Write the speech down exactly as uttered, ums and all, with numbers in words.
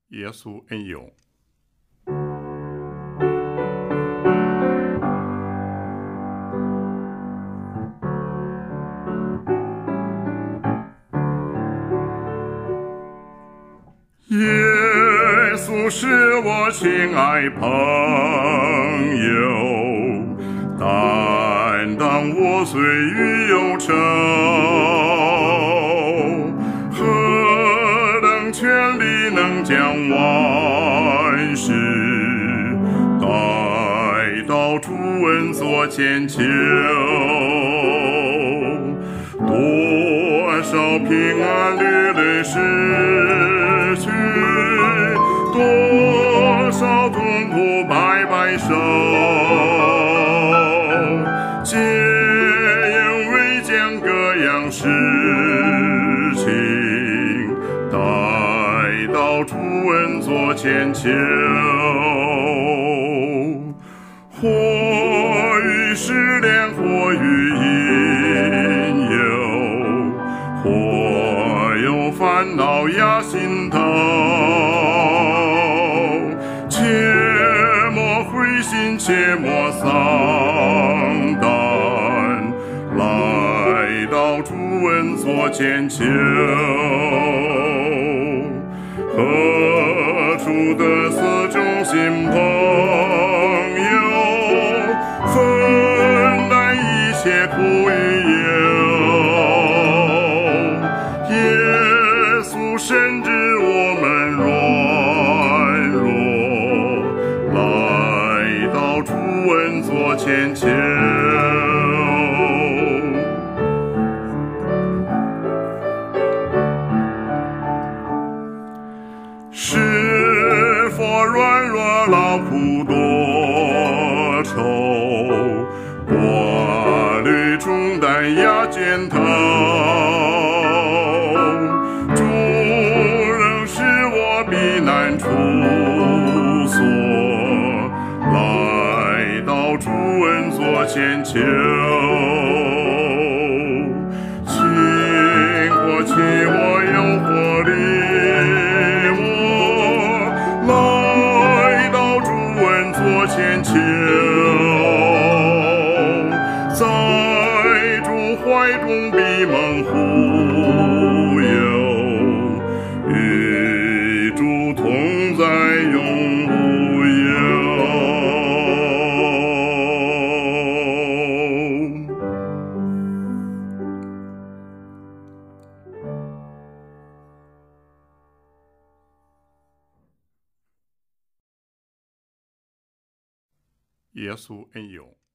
耶稣恩友。耶稣是我亲爱朋友，担当我岁月忧愁，何等权力能将万事带到主恩所千秋，多少平安屡屡失去，多少痛苦白白受，皆因为将各样事情带到主恩座千秋，或于失恋，或于引诱，或有烦恼压心头，切莫灰心，切莫丧胆，来到主恩座千秋，何处得色中心朋友，分担一切苦与忧，耶稣深知我们软弱，来到主恩座千秋，是否软弱劳苦多愁，挂虑重担压肩头，主仍是我避难处所，来到主恩座千秋，请过起我有活力，千秋，在主怀中闭门护佑，与主同在永无忧。耶稣恩友。